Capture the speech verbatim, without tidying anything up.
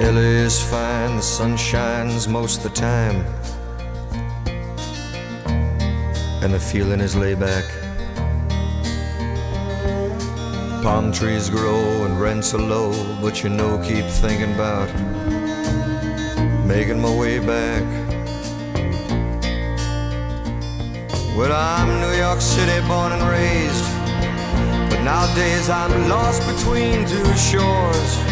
L A is fine, the sun shines most of the time, and the feeling is laid back. Palm trees grow and rents are low, but you know, keep thinking about making my way back. Well, I'm New York City born and raised, but nowadays I'm lost between two shores.